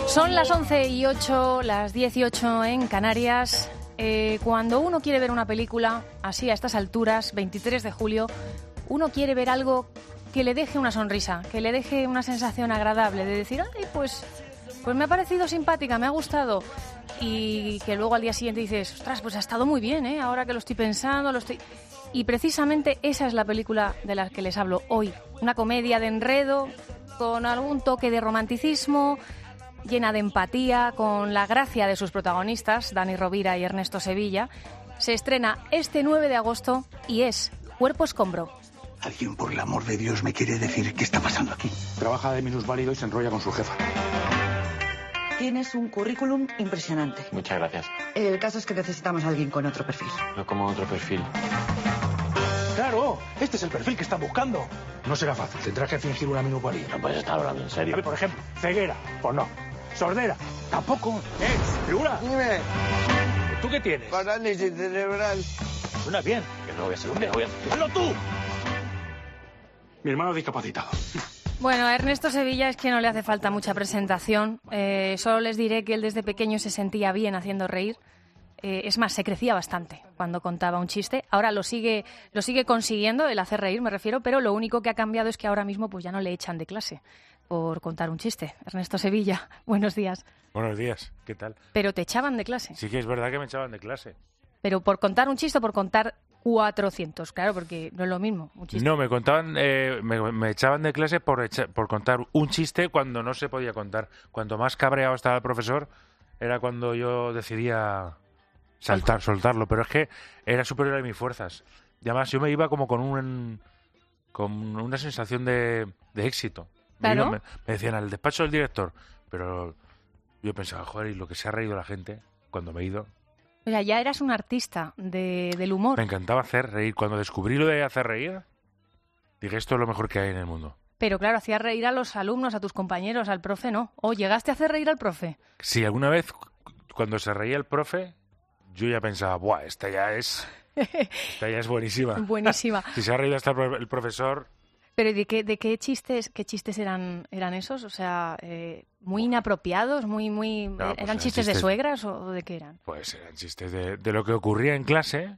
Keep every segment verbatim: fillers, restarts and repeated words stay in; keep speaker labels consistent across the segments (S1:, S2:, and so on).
S1: Son las once y ocho, las dieciocho en Canarias. Eh, cuando uno quiere ver una película, así a estas alturas, veintitrés de julio, uno quiere ver algo que le deje una sonrisa, que le deje una sensación agradable, de decir, ay, pues, pues me ha parecido simpática, me ha gustado. Y que luego al día siguiente dices, ostras, pues ha estado muy bien, ¿eh? Ahora que lo estoy pensando, lo estoy... Y precisamente esa es la película de la que les hablo hoy. Una comedia de enredo, con algún toque de romanticismo, llena de empatía, con la gracia de sus protagonistas, Dani Rovira y Ernesto Sevilla. Se estrena este nueve de agosto y es Cuerpo Escombro.
S2: Alguien, por el amor de Dios, me quiere decir qué está pasando aquí.
S3: Trabaja de minusválido y se enrolla con su jefa.
S4: Tienes un currículum impresionante.
S5: Muchas gracias.
S4: El caso es que necesitamos a alguien con otro perfil.
S5: No como otro perfil.
S3: ¡Claro! Este es el perfil que están buscando. No será fácil, tendrás que fingir una minusválida.
S5: No puedes estar hablando en serio.
S3: A ver, por ejemplo, ceguera. Pues no. Sordera. Tampoco. ¿Eh? ¿Figura?
S6: Dime.
S3: ¿Tú qué tienes?
S6: Parálisis cerebral.
S3: Suena bien.
S5: Que no voy a ser un voy a...
S3: ¡Hazlo tú! Mi hermano discapacitado.
S1: Bueno, a Ernesto Sevilla es que no le hace falta mucha presentación. Eh, solo les diré que él desde pequeño se sentía bien haciendo reír. Eh, es más, se crecía bastante cuando contaba un chiste. Ahora lo sigue, lo sigue consiguiendo, el hacer reír me refiero, pero lo único que ha cambiado es que ahora mismo pues ya no le echan de clase por contar un chiste. Ernesto Sevilla, buenos días.
S7: Buenos días, ¿qué tal?
S1: Pero te echaban de clase.
S7: Sí que es verdad que me echaban de clase.
S1: Pero por contar un chiste o por contar cuatrocientos, claro, porque no es lo mismo. Un chiste.
S7: No, me contaban, eh, me, me echaban de clase por, echa, por contar un chiste cuando no se podía contar. Cuanto más cabreado estaba el profesor, era cuando yo decidía saltar, soltarlo. Pero es que era superior a mis fuerzas. Y además yo me iba como con un con una sensación de, de éxito.
S1: Claro.
S7: Me, me decían al despacho del director, pero yo pensaba, joder, y lo que se ha reído la gente cuando me he ido.
S1: O sea, ya eras un artista de, del humor.
S7: Me encantaba hacer reír. Cuando descubrí lo de hacer reír, dije, esto es lo mejor que hay en el mundo.
S1: Pero claro, hacías reír a los alumnos, a tus compañeros, al profe, ¿no? ¿O llegaste a hacer reír al profe?
S7: Sí, alguna vez, cuando se reía el profe, yo ya pensaba, ¡buah, esta ya es, esta ya es buenísima!
S1: Buenísima.
S7: Si se ha reído hasta el profesor...
S1: Pero ¿de qué, de qué chistes qué chistes eran eran esos? O sea, eh, muy inapropiados, muy muy
S7: No, pues
S1: ¿eran
S7: eran
S1: chistes,
S7: chistes
S1: de suegras o de qué eran?
S7: Pues eran chistes de, de lo que ocurría en clase.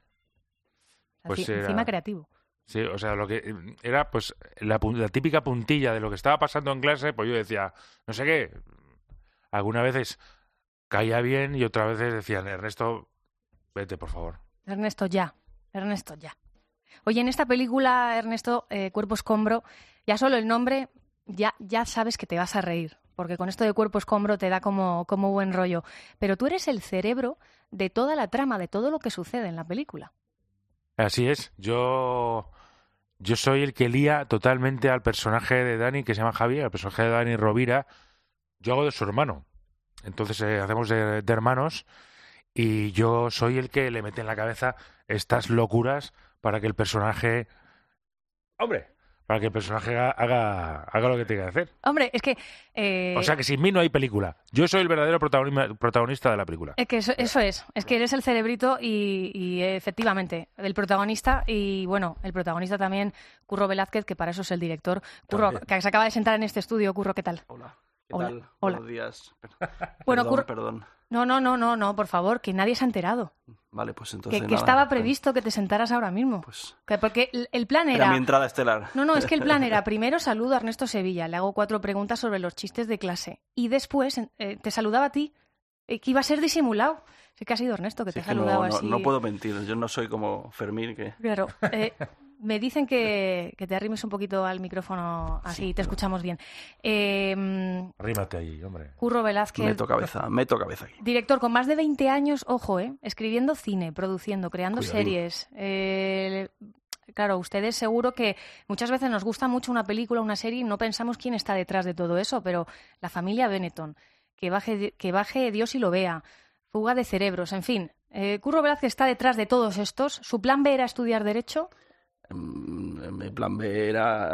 S7: Pues
S1: Así,
S7: era,
S1: encima creativo.
S7: Sí, o sea, lo que era pues la, la típica puntilla de lo que estaba pasando en clase, pues yo decía, no sé qué. Algunas veces caía bien y otras veces decían, Ernesto, vete, por favor.
S1: Ernesto, ya. Ernesto, ya. Oye, en esta película, Ernesto, eh, Cuerpo Escombro, ya solo el nombre, ya, ya sabes que te vas a reír, porque con esto de Cuerpo Escombro te da como, como buen rollo. Pero tú eres el cerebro de toda la trama, de todo lo que sucede en la película.
S7: Así es. Yo, yo soy el que lía totalmente al personaje de Dani, que se llama Javier, al personaje de Dani Rovira. Yo hago de su hermano. Entonces eh, hacemos de, de hermanos y yo soy el que le mete en la cabeza estas locuras para que el personaje, hombre, para que el personaje haga, haga lo que tenga que hacer.
S1: Hombre, es que... Eh...
S7: O sea que sin mí no hay película. Yo soy el verdadero protagonista de la película.
S1: Es que eso, eso es, es que eres el cerebrito y, y efectivamente, el protagonista y bueno, el protagonista también, Curro Velázquez, que para eso es el director. Curro, también. Que se acaba de sentar en este estudio. Curro, ¿qué tal?
S6: Hola. ¿Qué
S1: Hola.
S6: tal?
S1: Hola.
S6: Buenos días.
S1: Bueno,
S6: perdón,
S1: Curro...
S6: perdón.
S1: No, no, no, no, no, por favor, que nadie se ha enterado.
S6: Vale, pues entonces
S1: Que, que
S6: nada,
S1: estaba previsto que te sentaras ahora mismo.
S6: Pues...
S1: Que porque el, el plan era...
S6: Era mi entrada estelar.
S1: No, no, es que el plan era, primero saludo a Ernesto Sevilla, le hago cuatro preguntas sobre los chistes de clase. Y después eh, te saludaba a ti, eh, que iba a ser disimulado. Sí que ha sido Ernesto que
S6: Sí,
S1: te
S6: es
S1: ha
S6: que
S1: saludado
S6: no, no,
S1: así.
S6: no puedo mentir, yo no soy como Fermín que...
S1: Claro. Eh, me dicen que, que te arrimes un poquito al micrófono, así
S6: Sí,
S1: te
S6: no.
S1: escuchamos bien. Eh,
S7: Arrímate ahí, hombre.
S1: Curro Velázquez.
S6: Meto cabeza, meto cabeza aquí.
S1: Director con más de veinte años, ojo, ¿eh? Escribiendo cine, produciendo, creando
S7: Cuidado.
S1: series. Eh, claro, ustedes seguro que muchas veces nos gusta mucho una película, una serie y no pensamos quién está detrás de todo eso, pero la familia Benetton, que baje, que baje Dios y lo vea, Fuga de cerebros, en fin. Eh, Curro Velázquez está detrás de todos estos. ¿Su plan B era estudiar Derecho?
S6: Mi plan B era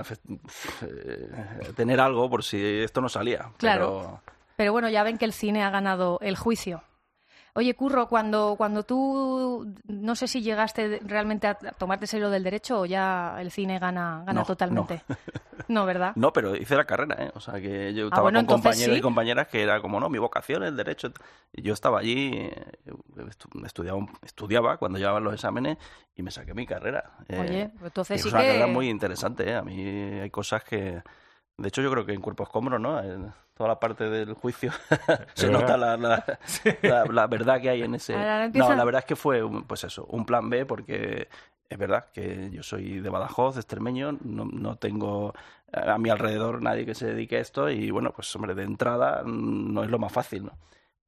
S6: eh, tener algo por si esto no salía.
S1: Claro. Pero... pero bueno, ya ven que el cine ha ganado el juicio. Oye, Curro, cuando, cuando tú, no sé si llegaste realmente a tomarte serio del derecho o ya el cine gana, gana
S6: No,
S1: totalmente.
S6: no.
S1: No, ¿verdad?
S6: No, pero hice la carrera, ¿eh? O sea, que yo
S1: Ah,
S6: estaba
S1: bueno,
S6: con
S1: entonces
S6: compañeros
S1: sí.
S6: y compañeras que era como, no, mi vocación es el derecho. Y yo estaba allí, eh, estu- estudiaba, estudiaba cuando llevaban los exámenes y me saqué mi carrera. Eh,
S1: Oye, pues entonces
S6: y
S1: sí
S6: es una
S1: que...
S6: carrera muy interesante, ¿eh? A mí hay cosas que... De hecho, yo creo que en Cuerpo Escombro, ¿no? En toda la parte del juicio se
S7: ¿verdad?
S6: nota la, la, la, la verdad que hay en ese...
S1: Ahora empieza-
S6: No, la verdad es que fue, un- pues eso, un plan B, porque es verdad que yo soy de Badajoz, de extremeño, no, no tengo a mi alrededor nadie que se dedique a esto y, bueno, pues, hombre, de entrada mm, no es lo más fácil, ¿no?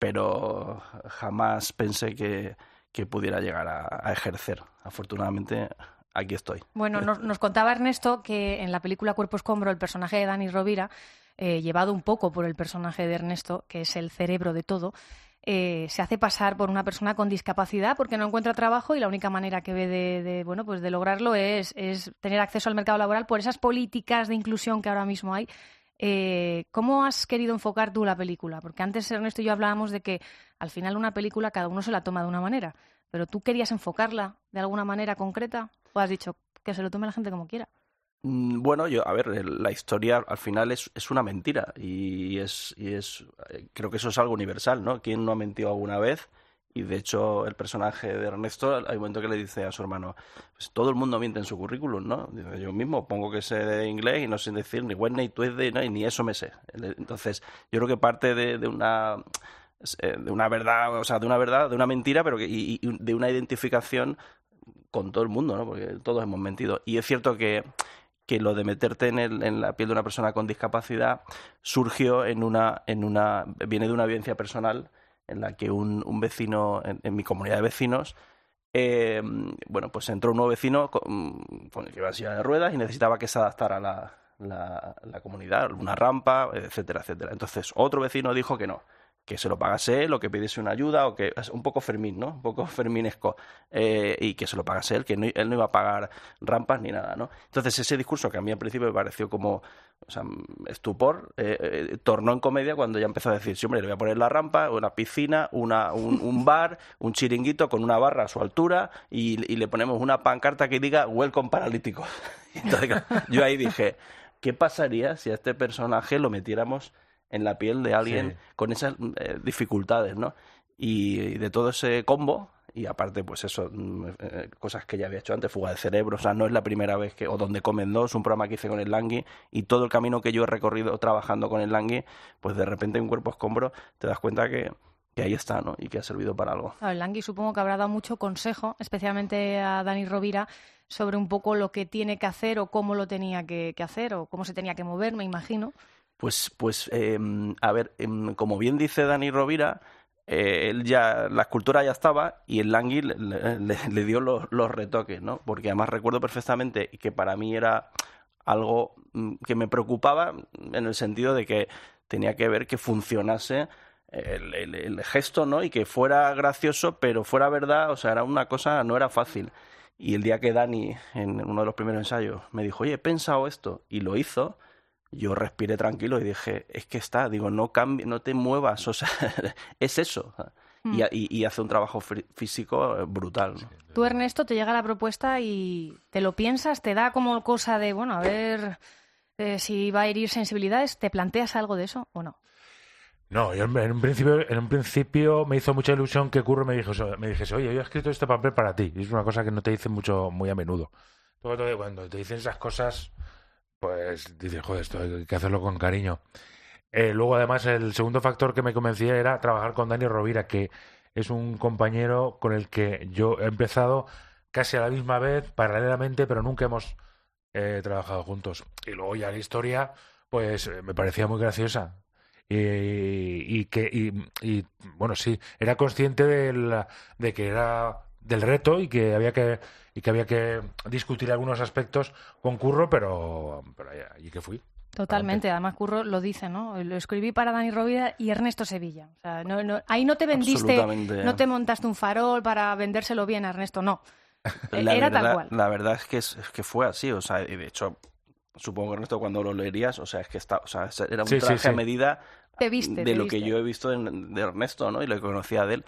S6: Pero jamás pensé que, que pudiera llegar a, a ejercer. Afortunadamente, aquí estoy.
S1: Bueno, nos, nos contaba Ernesto que en la película Cuerpo Escombro el personaje de Dani Rovira, eh, llevado un poco por el personaje de Ernesto, que es el cerebro de todo, eh, se hace pasar por una persona con discapacidad porque no encuentra trabajo y la única manera que ve de, de, bueno, pues de lograrlo es, es tener acceso al mercado laboral por esas políticas de inclusión que ahora mismo hay. Eh, ¿Cómo has querido enfocar tú la película? Porque antes Ernesto y yo hablábamos de que al final una película cada uno se la toma de una manera, pero ¿tú querías enfocarla de alguna manera concreta o has dicho que se lo tome la gente como quiera?
S6: Mm, Bueno, yo, a ver, el- la historia al final es, es una mentira y es, y es, eh, creo que eso es algo universal, ¿no? ¿Quién no ha mentido alguna vez? Y de hecho el personaje de Ernesto, hay un momento que le dice a su hermano, pues todo el mundo miente en su currículum, ¿no? Dice, yo mismo pongo que sé de inglés y no sé decir ni Wednesday, Tuesday, ¿no? Y ni eso me sé. Entonces, yo creo que parte de, de una eh, de una verdad, o sea, de una verdad, de una mentira, pero que, y, y de una identificación con todo el mundo, ¿no? Porque todos hemos mentido. Y es cierto que que lo de meterte en, el, en la piel de una persona con discapacidad surgió en una, en una, viene de una vivencia personal en la que un, un vecino, en, en mi comunidad de vecinos, eh, bueno, pues entró un nuevo vecino con, con el que iba en silla de ruedas y necesitaba que se adaptara a la, la, la comunidad, una rampa, etcétera, etcétera. Entonces otro vecino dijo que no, que se lo pagase él o que pidiese una ayuda o que es un poco Fermín, ¿no? Un poco ferminesco eh, y que se lo pagase él, que no, él no iba a pagar rampas ni nada, ¿no? Entonces ese discurso que a mí al principio me pareció como, o sea, estupor, eh, eh, tornó en comedia cuando ya empezó a decir, sí, hombre, le voy a poner la rampa, una piscina, una, un, un bar, un chiringuito con una barra a su altura y, y le ponemos una pancarta que diga Welcome Paralíticos. Entonces yo ahí dije, ¿qué pasaría si a este personaje lo metiéramos en la piel de alguien
S7: Sí.
S6: con esas eh, dificultades, ¿no? Y, y de todo ese combo, y aparte, pues eso, mm, eh, cosas que ya había hecho antes, Fuga de Cerebro, o sea, no es la primera vez que, o Donde Comen Dos, un programa que hice con el Langui, y todo el camino que yo he recorrido trabajando con el Langui, pues de repente en Cuerpo Escombro te das cuenta que, que ahí está, ¿no? Y que ha servido para algo.
S1: Claro, el Langui supongo que habrá dado mucho consejo, especialmente a Dani Rovira, sobre un poco lo que tiene que hacer o cómo lo tenía que, que hacer o cómo se tenía que mover, me imagino.
S6: Pues, pues eh, a ver, eh, como bien dice Dani Rovira, eh, él ya, la escultura ya estaba y el Langui le, le, le dio los, los retoques, ¿no? Porque además recuerdo perfectamente que para mí era algo que me preocupaba en el sentido de que tenía que ver que funcionase el, el, el gesto, ¿no? Y que fuera gracioso, pero fuera verdad, o sea, era una cosa, no era fácil. Y el día que Dani, en uno de los primeros ensayos, me dijo, oye, he pensado esto, y lo hizo, yo respiré tranquilo y dije, es que está, digo, no cambie, no te muevas, o sea, es eso. Mm. Y, y, y hace un trabajo físico brutal, ¿no?
S1: Tú, Ernesto, te llega la propuesta y te lo piensas, te da como cosa de, bueno, a ver eh, si va a herir sensibilidades, ¿te planteas algo de eso o no?
S7: No, yo en un principio, en un principio me hizo mucha ilusión que Curro me dijese, me dijese, oye, yo he escrito este papel para ti. Y es una cosa que no te dicen mucho, muy a menudo. Todo, cuando te dicen esas cosas, pues dices, joder, esto hay que hacerlo con cariño. Eh, luego, además, el segundo factor que me convencía era trabajar con Dani Rovira, que es un compañero con el que yo he empezado casi a la misma vez, paralelamente, pero nunca hemos eh, trabajado juntos. Y luego ya la historia, pues eh, me parecía muy graciosa. Y, y que y, y bueno, sí, era consciente de, la, de que era del reto y que había que y que había que discutir algunos aspectos con Curro, pero, pero allí que fui.
S1: Totalmente,
S7: Adelante.
S1: además Curro lo dice, ¿no? Lo escribí para Dani Rovira y Ernesto Sevilla. O sea, no, no, ahí no te vendiste, no te montaste un farol para vendérselo bien a Ernesto, no.
S6: La
S1: Era
S6: verdad,
S1: tal cual.
S6: La verdad es que, es, es que fue así, o sea, y de hecho, supongo que Ernesto cuando lo leerías, o sea, es que está, o sea, era un
S7: sí,
S6: traje
S7: sí, sí.
S6: a medida
S1: Te viste,
S6: de
S1: te
S6: lo
S1: viste.
S6: que yo he visto en, de Ernesto, ¿no? Y lo que conocía de él.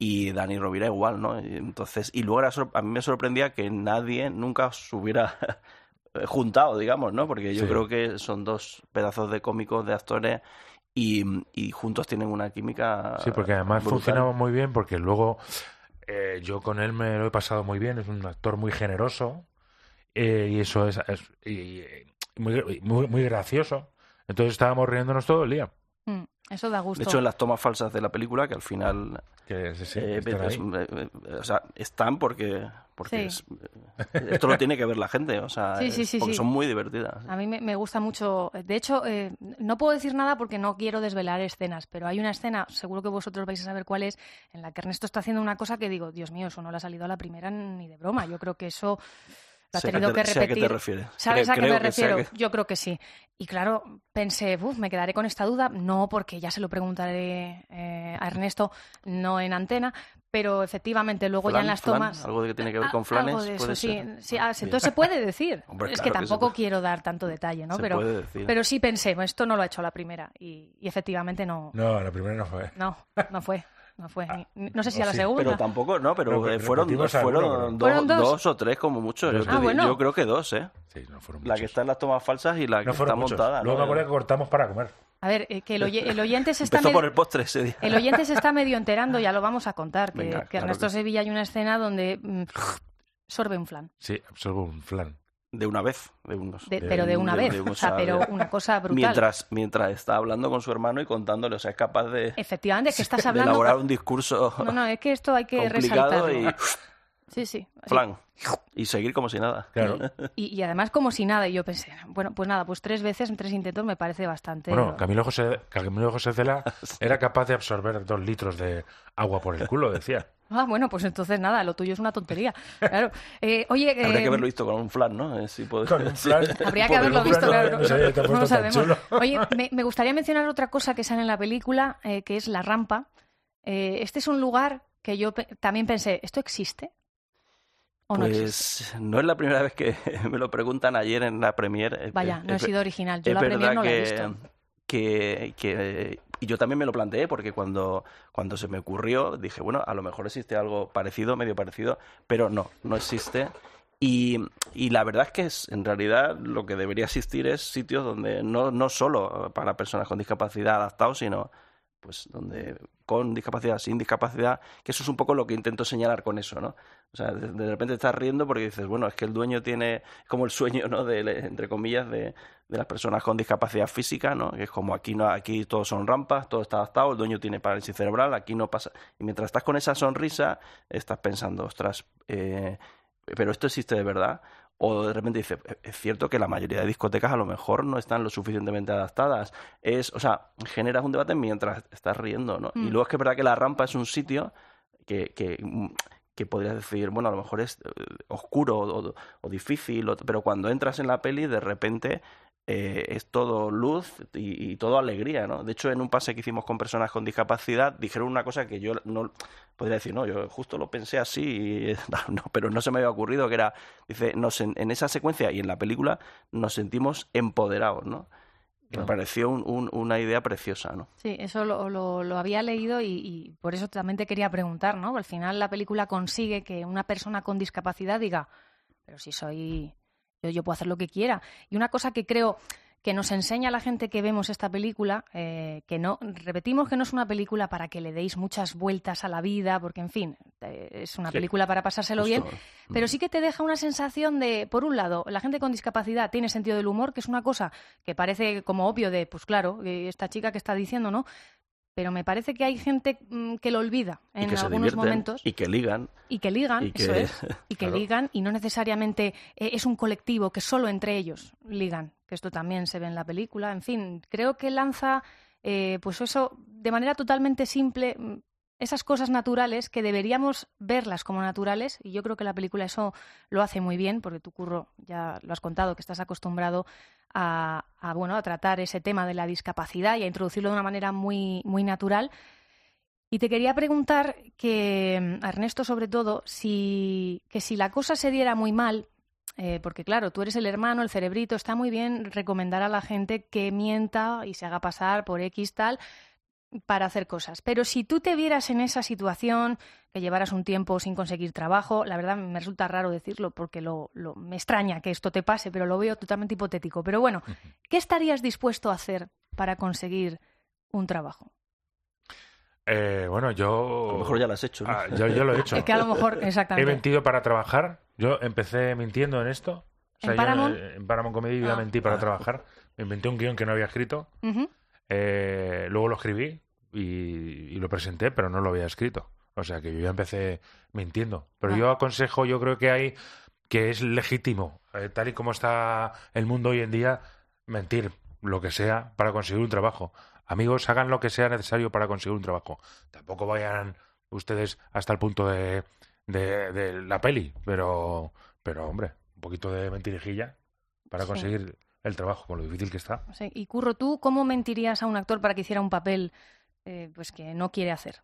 S6: y Dani Rovira igual, ¿no? Y entonces, y luego era sor- a mí me sorprendía que nadie nunca se hubiera juntado, digamos, ¿no? Porque yo
S7: Sí.
S6: creo que son dos pedazos de cómicos, de actores, y, y juntos tienen una química
S7: Sí, porque además
S6: brutal.
S7: funcionaba muy bien, porque luego eh, yo con él me lo he pasado muy bien, es un actor muy generoso, eh, y eso es, es- y- y muy, muy, muy gracioso. Entonces estábamos riéndonos todo el día.
S1: Mm, eso da gusto.
S6: De hecho, en las tomas falsas de la película, que al final
S7: Que, sí, sí,
S6: eh,
S7: están
S6: es-
S7: ahí.
S6: eh, eh, o sea, están porque, porque
S1: Sí.
S6: es- eh, esto lo tiene que ver la gente, o sea,
S1: Sí, sí,
S6: es-
S1: sí,
S6: porque
S1: sí.
S6: son muy divertidas.
S1: A mí me, me gusta mucho. De hecho, eh, no puedo decir nada porque no quiero desvelar escenas, pero hay una escena, seguro que vosotros vais a saber cuál es, en la que Ernesto está haciendo una cosa que digo, Dios mío, eso no le ha salido a la primera ni de broma. Yo creo que eso lo ha
S6: Sé a
S1: tenido
S6: qué te-
S1: que
S6: sé a qué te
S1: repetir.
S6: refieres.
S1: ¿Sabes
S6: Creo-
S1: a qué
S6: creo
S1: me
S6: que sé a
S1: refiero?
S6: qué-
S1: Yo creo que sí. Y claro, pensé, "Uf, me quedaré con esta duda. No, porque ya se lo preguntaré eh, a Ernesto, no en antena, pero efectivamente luego ya
S6: Flan,
S1: en las
S6: flan,
S1: tomas...
S6: algo de que tiene que ver
S1: Ah,
S6: con flanes,
S1: algo de eso,
S6: puede
S1: sí.
S6: ser.
S1: Sí, ah,
S6: Bien.
S1: entonces se puede decir.
S6: Hombre,
S1: es
S6: claro
S1: que
S6: que se
S1: tampoco
S6: puede.
S1: quiero dar tanto detalle, ¿no?
S6: Se
S1: pero,
S6: puede decir.
S1: pero sí pensé, "Bueno, esto no lo ha hecho a la primera. Y, y efectivamente no,
S7: No, la primera no fue.
S1: no, no fue. No fue. Ni- no sé si
S7: o
S1: a la
S7: sí,
S1: segunda.
S6: Pero tampoco, no, pero
S7: Pero
S6: eh, fueron,
S7: repetimos
S6: fueron,
S7: alguno, pero-
S6: dos,
S1: ¿Fueron dos?
S6: dos o tres como mucho. Yo,
S7: Dos.
S6: te
S1: Ah,
S6: di-
S1: bueno.
S6: yo creo que dos, ¿eh?
S7: Sí, no fueron
S6: La que
S7: muchos.
S6: está en las tomas falsas y la que
S7: No
S6: está
S7: fueron muchos.
S6: montada.
S7: Luego
S6: ¿no?
S7: me acuerdo que cortamos para comer.
S1: A ver, eh, que el, oye- el oyente se está...
S6: Empezó
S1: med-
S6: por el postre ese día.
S1: El oyente se está medio enterando, ya lo vamos a contar, que,
S6: Venga,
S1: que
S6: claro
S1: Ernesto
S6: que sí.
S1: Sevilla hay una escena donde mm, sorbe un flan.
S7: Sí, absorbo un flan.
S6: De una vez, de unos.
S1: De-
S7: De-
S1: pero de una
S6: de-
S1: vez,
S6: de-
S1: o sea,
S6: de-
S1: pero una cosa brutal.
S6: Mientras, mientras está hablando con su hermano y contándole, o sea, es capaz de,
S1: Efectivamente, que estás
S6: de
S1: hablando...
S6: elaborar un discurso
S1: No, no, es que esto hay que
S6: complicado
S1: resaltarlo.
S6: y
S1: Sí, sí. así.
S6: flan. Y seguir como si nada.
S7: Claro.
S1: Y, y además como si nada, y yo pensé, bueno, pues nada, pues tres veces en tres intentos me parece bastante...
S7: Bueno, Camilo José, Camilo José Cela era capaz de absorber dos litros de agua por el culo, decía.
S1: Ah, bueno, pues entonces nada, lo tuyo es una tontería. Claro. Eh, oye,
S6: Habría
S1: eh,
S6: que haberlo visto con un flan, ¿no? Eh, si puede-
S7: Con un flan.
S1: habría que
S7: Por
S1: haberlo
S7: un
S1: visto,
S7: flan,
S1: claro.
S7: no,
S1: no-
S7: no sabía que te ha
S1: no lo
S7: puesto tan
S1: sabemos.
S7: chulo.
S1: Oye, me, me gustaría mencionar otra cosa que sale en la película, eh, que es la rampa. Eh, este es un lugar que yo pe- también pensé, ¿esto existe? ¿O no existe?
S6: Pues no es la primera vez que me lo preguntan ayer en la premier.
S1: Vaya, no he
S6: Es-
S1: sido original. Yo
S6: es
S1: la premier
S6: verdad
S1: no la he
S6: que,
S1: visto.
S6: que, que- y yo también me lo planteé porque cuando, cuando se me ocurrió dije, bueno, a lo mejor existe algo parecido, medio parecido, pero no, no existe. Y, y la verdad es que es, en realidad lo que debería existir es sitios donde no, no solo para personas con discapacidad adaptados, sino pues donde con discapacidad, sin discapacidad, que eso es un poco lo que intento señalar con eso, ¿no? O sea, de, de repente estás riendo porque dices, bueno, es que el dueño tiene como el sueño, ¿no? De, entre comillas, de, de las personas con discapacidad física, ¿no? Que es como aquí no, aquí todos son rampas, todo está adaptado, el dueño tiene parálisis cerebral, aquí no pasa. Y mientras estás con esa sonrisa, estás pensando, ostras, eh, pero esto existe de verdad. O de repente dice, es cierto que la mayoría de discotecas a lo mejor no están lo suficientemente adaptadas. Es, o sea, generas un debate mientras estás riendo, ¿no?
S1: Mm.
S6: Y luego es que es verdad que la rampa es un sitio que, que, que podrías decir, bueno, a lo mejor es eh, oscuro o, o difícil, o- pero cuando entras en la peli, de repente eh, es todo luz y, y todo alegría, ¿no? De hecho, en un pase que hicimos con personas con discapacidad, dijeron una cosa que yo no podría decir, no, yo justo lo pensé así, y, no, no, pero no se me había ocurrido, que era, dice, nos, en, en esa secuencia y en la película nos sentimos empoderados, ¿no? Me
S7: Claro.
S6: pareció un- un- una idea preciosa, ¿no?
S1: Sí, eso lo, lo- lo había leído y, y por eso también te quería preguntar, ¿no? Al final la película consigue que una persona con discapacidad diga, pero si soy, yo, yo puedo hacer lo que quiera. Y una cosa que creo que nos enseña a la gente que vemos esta película, eh, que no, repetimos que no es una película para que le deis muchas vueltas a la vida, porque en fin, eh, es una
S7: Sí,
S1: película para pasárselo bien,
S6: Justo.
S1: pero sí que te deja una sensación de, por un lado, la gente con discapacidad tiene sentido del humor, que es una cosa que parece como obvio de, pues claro, eh, esta chica que está diciendo, ¿no? Pero me parece que hay gente mm, que lo olvida
S6: Y
S1: en
S6: que se
S1: algunos
S6: divierten,
S1: momentos
S6: y que ligan.
S1: y que ligan,
S6: y que-
S1: eso es, y que
S7: Claro.
S1: ligan y no necesariamente eh, es un colectivo que solo entre ellos ligan, que esto también se ve en la película. En fin, creo que lanza, eh, pues eso, de manera totalmente simple, mm, esas cosas naturales que deberíamos verlas como naturales, y yo creo que la película eso lo hace muy bien, porque tú, Curro, ya lo has contado, que estás acostumbrado a, a, bueno, a tratar ese tema de la discapacidad y a introducirlo de una manera muy, muy natural. Y te quería preguntar que, a Ernesto sobre todo, si, que si la cosa se diera muy mal, eh, porque claro, tú eres el hermano, el cerebrito, está muy bien recomendar a la gente que mienta y se haga pasar por X tal, para hacer cosas. Pero si tú te vieras en esa situación, que llevaras un tiempo sin conseguir trabajo, la verdad me resulta raro decirlo porque lo, lo, me extraña que esto te pase, pero lo veo totalmente hipotético. Pero bueno, ¿qué estarías dispuesto a hacer para conseguir un trabajo?
S7: Eh, bueno, yo...
S6: A lo mejor ya lo has hecho, ¿no?
S7: Ah, yo, yo lo he hecho.
S1: Es que a lo mejor, exactamente.
S7: He mentido para trabajar. Yo empecé mintiendo en esto. O sea,
S1: ¿En Paramount?
S7: Yo, en Paramount Comedy yo
S1: Ah.
S7: mentí para trabajar. Me inventé un guión que no había escrito.
S1: Uh-huh.
S7: Eh, luego lo escribí y, y lo presenté, pero no lo había escrito. O sea que yo ya empecé mintiendo. Pero
S1: Ah.
S7: yo aconsejo, yo creo que hay que es legítimo, eh, tal y como está el mundo hoy en día, mentir lo que sea para conseguir un trabajo. Amigos, hagan lo que sea necesario para conseguir un trabajo. Tampoco vayan ustedes hasta el punto de, de, de la peli, pero, pero hombre, un poquito de mentirijilla para
S1: Sí.
S7: conseguir el trabajo, con lo difícil que está.
S1: O sea, y Curro, ¿tú cómo mentirías a un actor para que hiciera un papel eh, pues que no quiere hacer?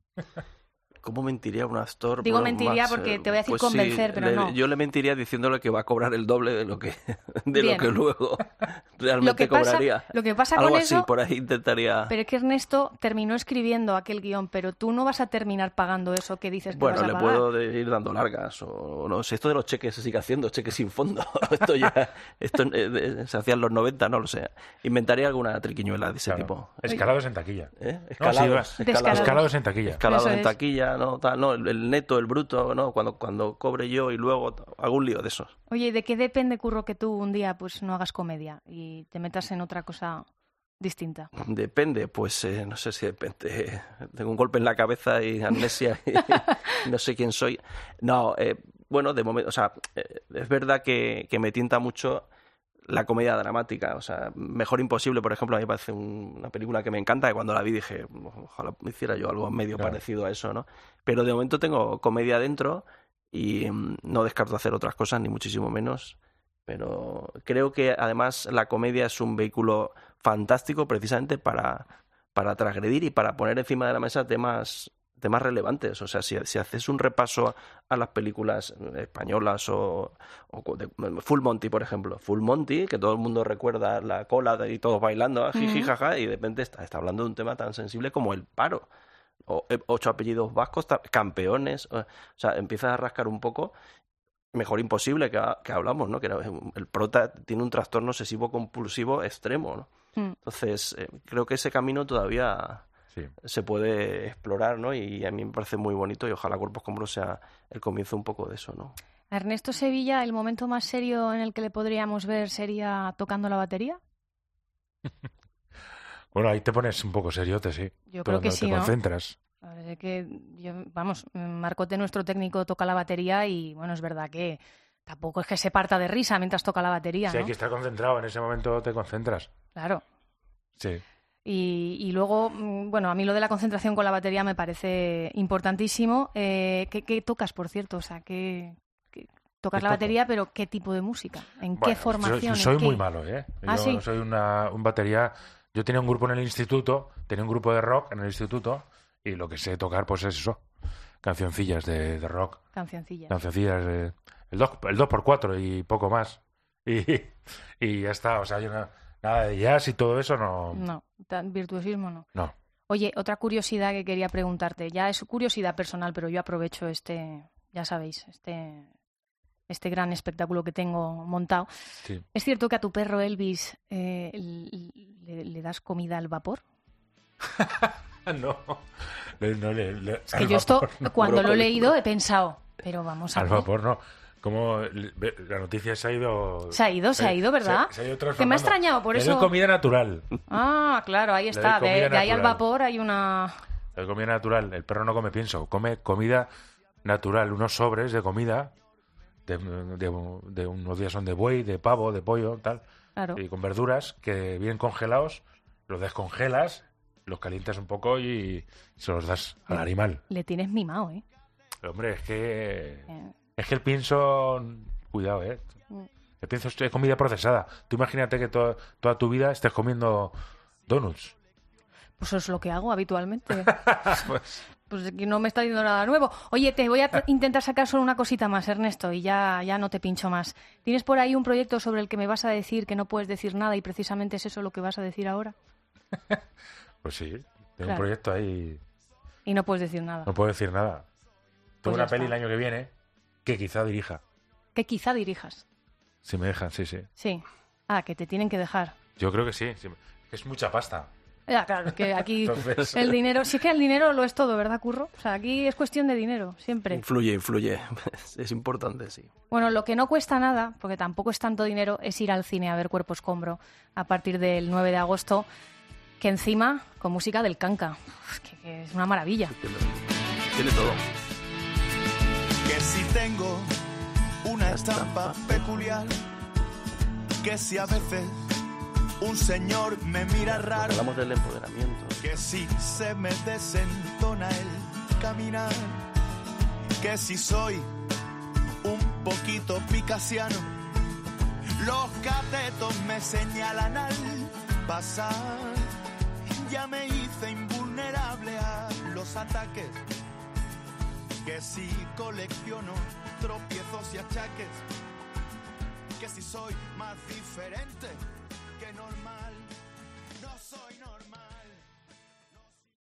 S6: ¿Cómo mentiría a un actor?
S1: Digo
S6: Bueno,
S1: mentiría
S6: más,
S1: porque
S6: eh,
S1: te voy a decir
S6: pues
S1: convencer,
S6: sí,
S1: pero
S6: le-
S1: no.
S6: Yo le mentiría diciéndole que va a cobrar el doble de lo que, de
S1: Bien.
S6: lo que luego realmente
S1: Lo que pasa,
S6: cobraría.
S1: lo que pasa
S6: Algo
S1: con
S6: así,
S1: eso...
S6: por ahí intentaría...
S1: Pero es que Ernesto terminó escribiendo aquel guión, pero tú no vas a terminar pagando eso que dices que
S6: Bueno,
S1: vas a
S6: le
S1: pagar.
S6: puedo de- ir dando largas o no sé, esto de los cheques se sigue haciendo, cheques sin fondo. Esto ya esto eh, de- se hacía en los noventa, no lo sé. Inventaría alguna triquiñuela de ese
S7: Claro.
S6: tipo.
S7: Escalados en taquilla.
S6: ¿Eh?
S7: No, sí,
S6: Escalados,
S7: va.
S6: escalados,
S1: Descalados.
S7: Escalados en taquilla.
S6: escalados
S1: Eso
S6: en
S1: es.
S6: taquilla, no, tal, no, el, el neto, el bruto, no, cuando cuando cobre yo y luego t- algún lío de esos.
S1: Oye, ¿de qué depende, Curro, que tú un día pues no hagas comedia y te metas en otra cosa distinta?
S6: Depende, pues eh, no sé si depende. Tengo un golpe en la cabeza y amnesia y no sé quién soy. No, eh, bueno, de momento, o sea, eh, es verdad que, que me tienta mucho la comedia dramática. O sea, Mejor Imposible, por ejemplo, a mí me parece un- una película que me encanta, y cuando la vi dije, ojalá hiciera yo algo medio
S7: Claro.
S6: parecido a eso, ¿no? Pero de momento tengo comedia dentro y mm, no descarto hacer otras cosas, ni muchísimo menos. Pero creo que además la comedia es un vehículo fantástico precisamente para, para transgredir y para poner encima de la mesa temas, temas relevantes. O sea, si, si haces un repaso a las películas españolas o, o de, Full Monty, por ejemplo. Full Monty, que todo el mundo recuerda la cola de- y todos bailando, jiji,
S1: Ujú.
S6: jaja, y de repente está, está hablando de un tema tan sensible como el paro. O eh, ocho apellidos vascos, ta- campeones. O sea, empiezas a rascar un poco. Mejor Imposible, que, ha- que hablamos, ¿no? Que era- el prota tiene un trastorno obsesivo compulsivo extremo, ¿no?
S1: Mm.
S6: Entonces, eh, creo que ese camino todavía
S7: Sí.
S6: se puede explorar, ¿no? Y a mí me parece muy bonito y ojalá Cuerpos con Bros sea el comienzo un poco de eso, ¿no?
S1: A Ernesto Sevilla, ¿el momento más serio en el que le podríamos ver sería tocando la batería?
S7: Bueno, ahí te pones un poco seriote, sí.
S1: Yo
S7: Pero
S1: creo que
S7: no
S1: sí,
S7: te
S1: ¿no?
S7: concentras.
S1: La verdad es que, yo, vamos, Marcote, nuestro técnico, toca la batería y, bueno, es verdad que tampoco es que se parta de risa mientras toca la batería,
S7: Si
S1: ¿no?
S7: hay que estar concentrado, en ese momento te concentras.
S1: Claro.
S7: Sí.
S1: Y, y luego, mm, bueno, a mí lo de la concentración con la batería me parece importantísimo. Eh, ¿qué, qué tocas, por cierto? O sea, ¿qué, qué- tocas
S7: ¿Qué
S1: la
S7: toco?
S1: batería, pero ¿qué tipo de música? ¿En qué
S7: Bueno,
S1: formación?
S7: Yo,
S1: ¿En
S7: soy
S1: qué?
S7: muy malo, ¿eh?
S1: Ah,
S7: yo
S1: ¿sí?
S7: soy una, un batería... Yo tenía un grupo en el instituto, tenía un grupo de rock en el instituto, y lo que sé tocar, pues es eso. Cancioncillas de, de rock.
S1: Cancioncilla.
S7: Cancioncillas de... El dos, el dos por cuatro y poco más. Y, y ya está. O sea, yo no- nada de jazz y todo eso no...
S1: No, tan virtuosismo no.
S7: No.
S1: Oye, otra curiosidad que quería preguntarte. Ya es curiosidad personal, pero yo aprovecho este, ya sabéis, este, este gran espectáculo que tengo montado.
S7: Sí.
S1: ¿Es cierto que a tu perro Elvis eh, le, le das comida al vapor?
S7: No. Le- no le- le-
S1: Es que
S7: al
S1: yo esto,
S7: vapor no.
S1: cuando lo he
S6: brócoli,
S1: leído, he pensado, pero vamos a
S7: Al
S1: ver.
S7: vapor no. Como le- ve- la noticia se ha ido...
S1: Se ha ido, se ha ido, ¿verdad?
S7: Se, se ha ido
S1: Que me ha
S7: transformando.
S1: extrañado, por
S7: Le
S1: eso...
S7: doy comida natural.
S1: Ah, claro, ahí
S7: Le doy
S1: está. De,
S7: comida
S1: de ahí al
S7: natural.
S1: vapor hay una...
S7: Le doy comida natural. El perro no come pienso. Come comida natural. Unos sobres de comida. De, de- de unos días son de buey, de pavo, de pollo, tal.
S1: Claro.
S7: Y con verduras que vienen congelados. Los descongelas, los calientas un poco y se los das al animal.
S1: Le tienes mimado, ¿eh?
S7: Hombre, es que...
S1: Eh,
S7: Es que el pienso... Cuidado, ¿eh? El pienso es comida procesada. Tú imagínate que to- toda tu vida estés comiendo donuts.
S1: Pues eso es lo que hago habitualmente. Pues aquí no me está diciendo nada nuevo. Oye, te voy a t- intentar sacar solo una cosita más, Ernesto, y ya, ya no te pincho más. ¿Tienes por ahí un proyecto sobre el que me vas a decir que no puedes decir nada y precisamente es eso lo que vas a decir ahora?
S7: Pues sí. Tengo
S1: Claro.
S7: un proyecto ahí.
S1: Y no puedes decir nada.
S7: No puedo decir nada. Tengo
S1: Pues
S7: una
S1: ya
S7: peli
S1: está.
S7: el año que viene que quizá dirija.
S1: Que quizá dirijas.
S7: Si me dejan, sí, sí.
S1: Sí. Ah, que te tienen que dejar.
S7: Yo creo que sí. sí. Es mucha pasta.
S1: Ya, claro, que aquí
S7: Entonces-
S1: el dinero... Sí que el dinero lo es todo, ¿verdad, Curro? O sea, aquí es cuestión de dinero, siempre.
S6: Influye, influye. Es importante, sí.
S1: Bueno, lo que no cuesta nada, porque tampoco es tanto dinero, es ir al cine a ver Cuerpo Escombro a partir del nueve de agosto, que encima con música del Kanka. Uf, que, que es una maravilla.
S6: Tiene, tiene todo.
S8: Que si tengo una
S6: Ya está.
S8: estampa peculiar, que si a veces un señor me mira raro,
S6: Hablamos del empoderamiento.
S8: que si se me desentona el caminar, que si soy un poquito picasiano, los catetos me señalan al pasar, ya me hice invulnerable a los ataques, que si colecciono tropiezos y achaques, que si soy más diferente que normal.